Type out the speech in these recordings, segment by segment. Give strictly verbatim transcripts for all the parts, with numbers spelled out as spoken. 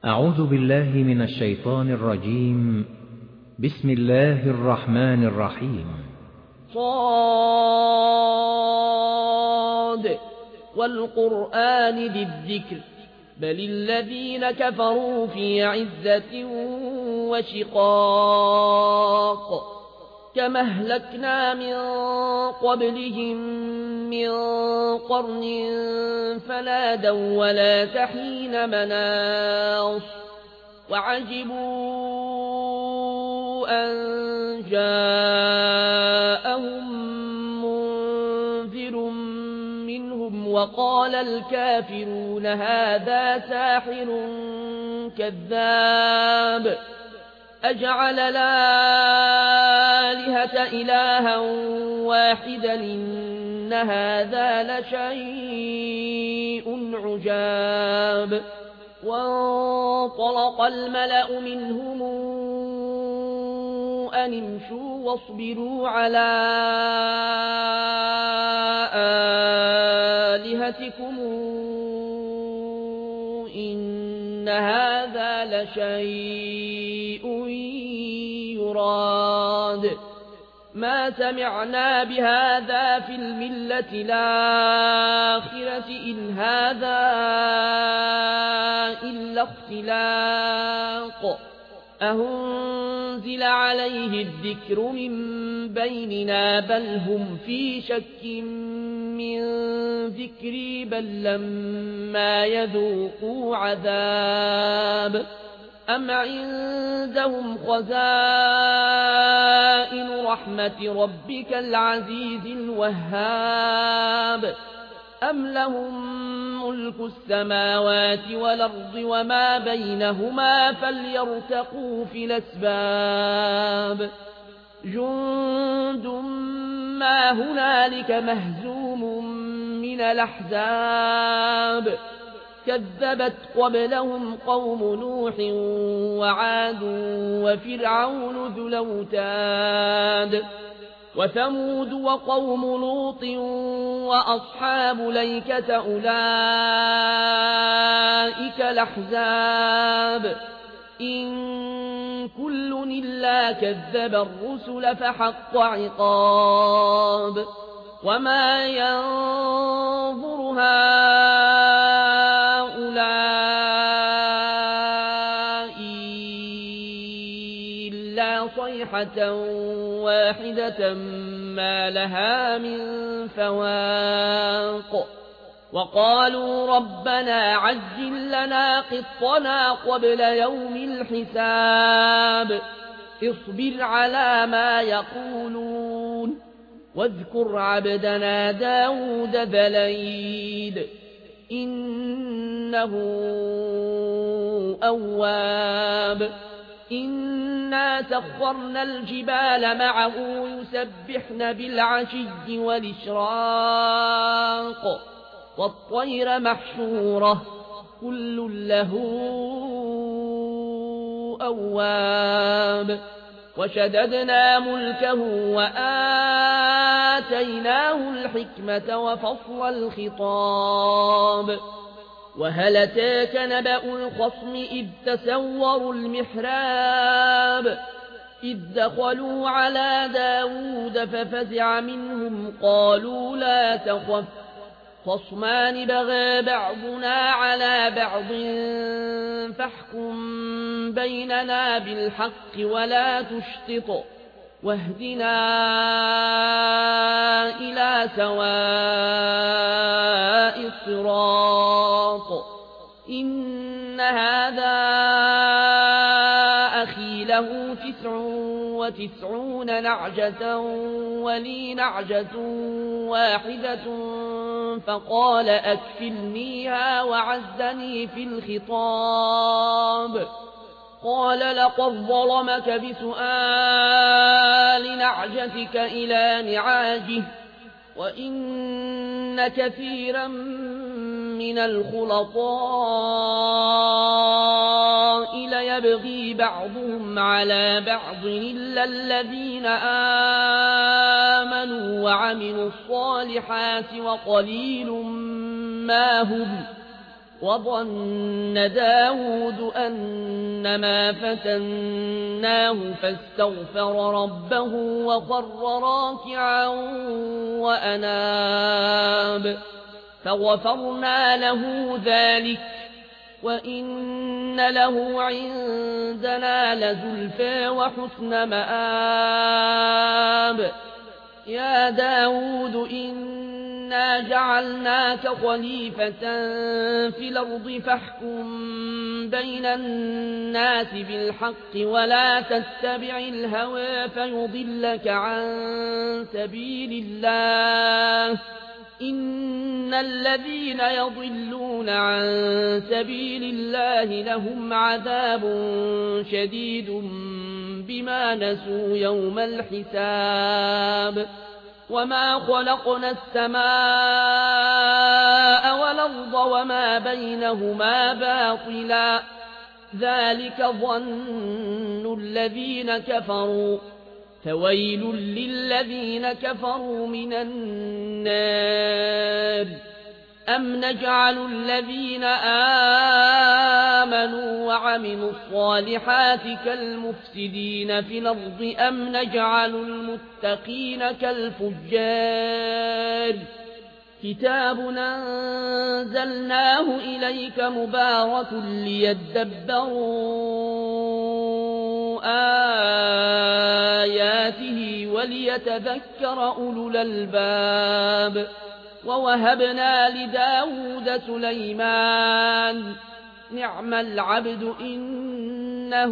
أعوذ بالله من الشيطان الرجيم. بسم الله الرحمن الرحيم. صاد والقرآن ذي الذكر بل الذين كفروا في عزة وشقاق كما أهلكنا من قبلهم من قرن فنادوا ولا تحين مناص وعجبوا أن جاءهم منذر منهم وقال الكافرون هذا ساحر كذاب أجعل الآلهة إلها واحدا إن هذا لشيء عجاب. وانطلق الملأ منهم أن امشوا واصبروا على آلهتكم إن هذا لشيء يراد ما سمعنا بهذا في الملة الآخرة إن هذا إلا اختلاق أهنزل عليه الذكر من بيننا بل هم في شك من ذكري بل لما يذوقوا عذاب أم عندهم خزائن رحمة ربك العزيز الوهاب أم لهم ملك السماوات والأرض وما بينهما فليرتقوا في الأسباب جند ما هنالك مهزوم من الأحزاب كذبت قبلهم قوم نوح وعاد وفرعون ذو الأوتاد وثمود وقوم لوط وأصحاب الأيكة أولئك الأحزاب إن كل إلا كذب الرسل فحق عقاب وما ينظر هؤلاء إلا صيحة واحدة ما لها من فواق وقالوا ربنا عجل لنا قطنا قبل يوم الحساب اصبر على ما يقولون واذكر عبدنا داود ذا الأيد إنه أواب إنا سخرنا الجبال معه يسبحن بالعشي والإشراق والطير محشورة كل له أواب وشددنا ملكه وآتيناه الحكمة وفصل الخطاب وهل أتاك نبأ الخصم إذ تسوروا المحراب إذ دخلوا على داود ففزع منهم قالوا لا تخف خصمان بغى بعضنا على بعض فاحكم بيننا بالحق ولا تشطط واهدنا إلى سواء الصراط إن هذا أخي له تسع وتسعون نعجة ولي نعجة واحدة فقال أكفلنيها وعزني في الخطاب قال لقد ظلمك بسؤال نعجتك إلى نعاجه وإن كثيرا من الخلطاء ليبغي بعضهم على بعض إلا الذين آمنوا وعملوا الصالحات وقليل ما هم وظن داود أنما فتناه فاستغفر ربه وخر راكعا وأناب فغفرنا له ذلك وإن له عندنا لزلفى وحسن مآب يا داود إنا جعلناك خليفة في الأرض فاحكم بين الناس بالحق ولا تتبع الهوى فيضلك عن سبيل الله إن الذين يضلون عن سبيل الله لهم عذاب شديد بما نسوا يوم الحساب وما خلقنا السماء والأرض وما بينهما باطلا ذلك ظن الذين كفروا فويل للذين كفروا من النار أم نجعل الذين آمنوا وعملوا الصالحات كالمفسدين في الأرض أم نجعل المتقين كالفجار كتاب أنزلناه إليك مبارك ليدبروا آياته وليتذكر أولو الألباب ووهبنا لداود سليمان نعم العبد إنه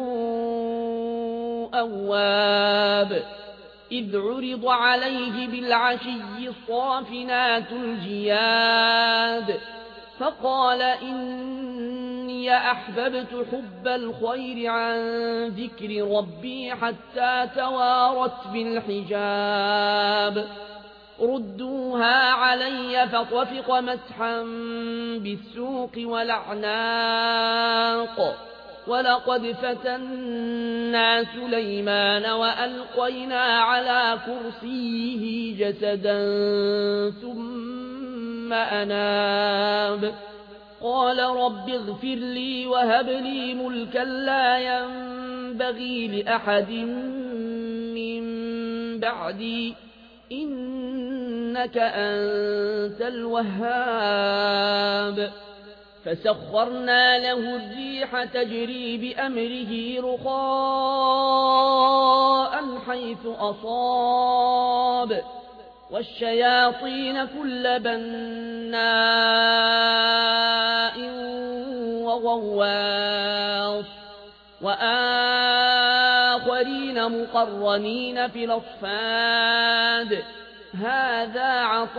أواب إذ عرض عليه بالعشي الصافنات الجياد فقال إني أحببت حب الخير عن ذكر ربي حتى توارت بالحجاب ردوها علي فطفق مسحا بالسوق والأعناق ولقد فتنا سليمان وألقينا على كرسيه جسدا ثم أناب قال رب اغفر لي وهب لي ملكا لا ينبغي لأحد من بعدي إنك أنت الوهاب فسخرنا له الريح تجري بأمره رخاء حيث أصاب والشياطين كل بناء وغواص وآخرين مقرنين في الأصفاد هذا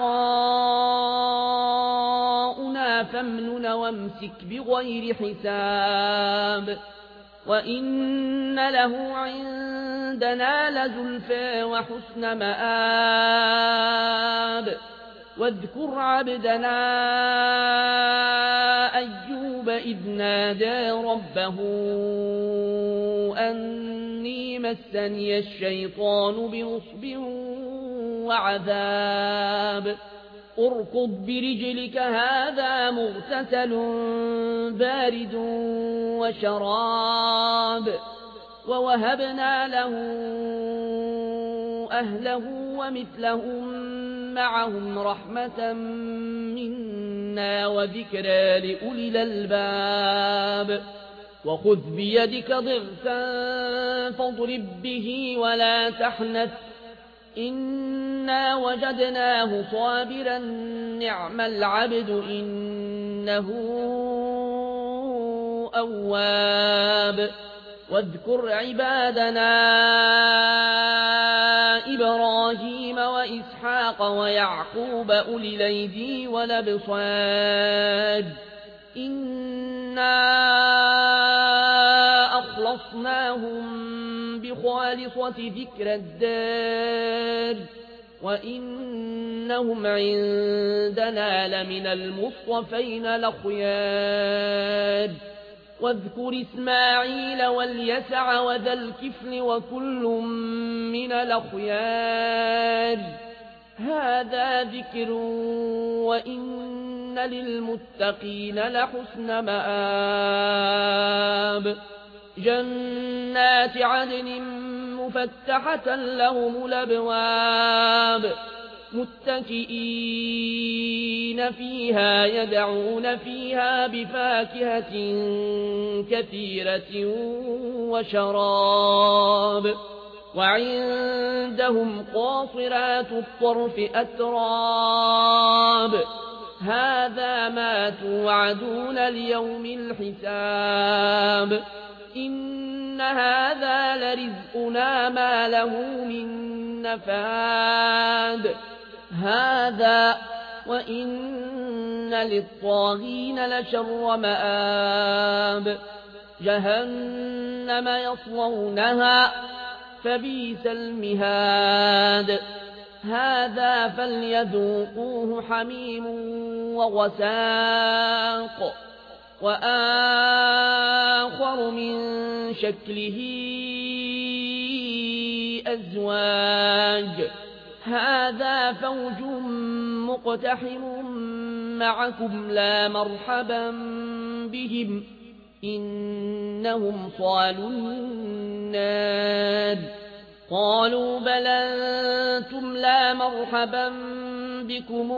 عطاؤنا فامنن وامسك بغير حساب وإن له عندنا لزلفى وحسن مآب واذكر عبدنا أيوب إذ نادى ربه أني مسني الشيطان بنصب وعذاب اركض برجلك هذا مغتسل بارد وشراب ووهبنا له أهله ومثلهم معهم رحمة منا وذكرى لأولي الألباب وخذ بيدك ضغثا فاضرب به ولا تحنث إنا وجدناه صابرا نعم العبد إنه أواب واذكر عبادنا إبراهيم وإسحاق ويعقوب أولي الأيدي والأبصار إنا أخلصناهم بخالصة ذكر الدار وإنهم عندنا لمن المصطفين الأخيار واذكر إسماعيل واليسع وذا الكفل وكل من الأخيار هذا ذكر وإن إن للمتقين لحسن مآب جنات عدن مفتحة لهم الأبواب متكئين فيها يدعون فيها بفاكهة كثيرة وشراب وعندهم قاصرات الطرف أتراب هذا ما توعدون ليوم الحساب إن هذا لرزقنا ما له من نفاد هذا وإن للطاغين لشر مآب جهنم يصلونها فبئس المهاد هذا فليذوقوه حميم وغساق وآخر من شكله أزواج هذا فوج مقتحم معكم لا مرحبا بهم إنهم صالوا النار قالوا بل أنتم لا مرحبا بكم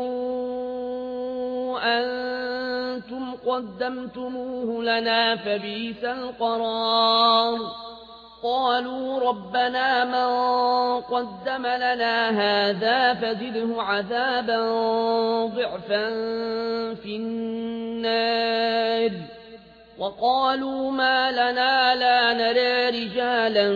أنتم قدمتموه لنا فبئس القرار قالوا ربنا من قدم لنا هذا فزده عذابا ضعفا في النار وقالوا ما لنا لا نرى رجالا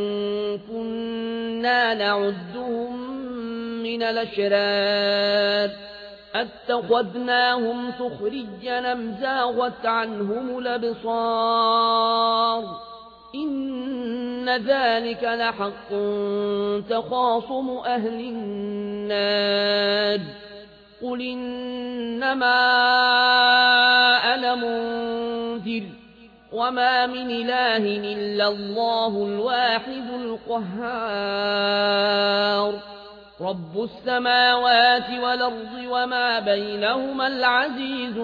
كنا نعدهم من الأشرار اتخذناهم سخريا أم زاغت عنهم الأبصار إن ذلك لحق تخاصم أهل النار قل إنما أنا منذر وما من إله إلا الله الواحد القهار رب السماوات والأرض وما بينهما العزيز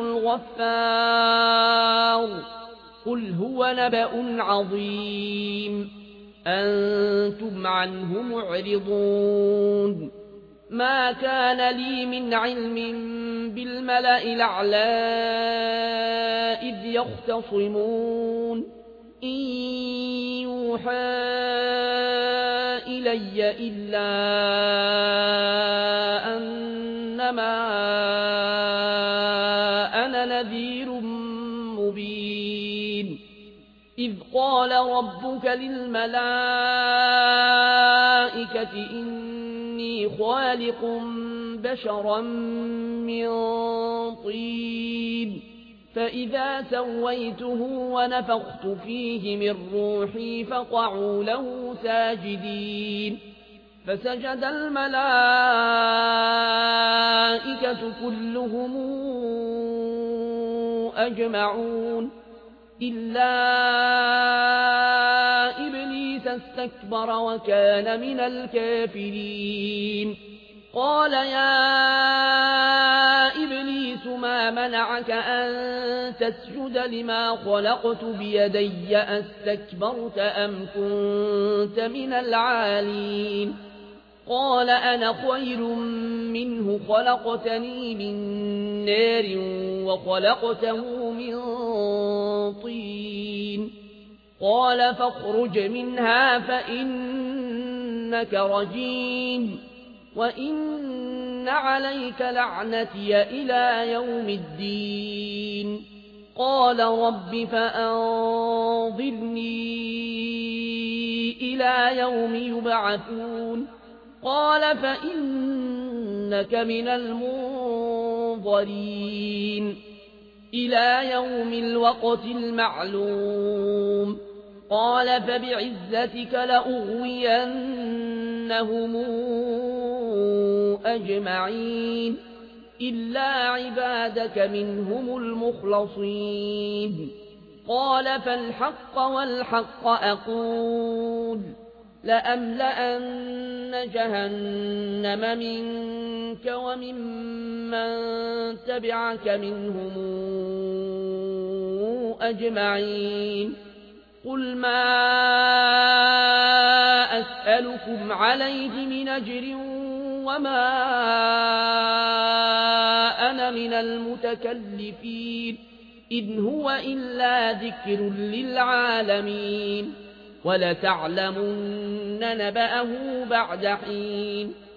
الغفار قل هو نبأ عظيم أنتم عنه معرضون ما كان لي من علم بالملأ الأعلى إذ يختصمون إن يوحى إلي إلا أنما أنا نذير مبين إذ قال ربك للملائكة إني خالق بشرا من طين فإذا سويته ونفخت فيه من روحي فقعوا له ساجدين فسجد الملائكة كلهم أجمعون إلا إبليس استكبر وكان من الكافرين قال يا إبليس ما منعك أن تسجد لما خلقت بيدي أستكبرت أم كنت من العالين قال أنا خير منه خلقتني من نار وخلقته من طين قال فاخرج منها فإنك رجيم وإن عليك لعنتي إلى يوم الدين قال رب فأنظرني إلى يوم يبعثون قال فإنك من المنظرين إلى يوم الوقت المعلوم قال فبعزتك لأغوينهم أجمعين إلا عبادك منهم المخلصين قال فالحق والحق أقول لأملأن جهنم منك وممن تبعك منهم أجمعين قل ما أسألكم عليه من أجر وما أنا من المتكلفين إن هو إلا ذكر للعالمين ولتعلمن نبأه بعد حين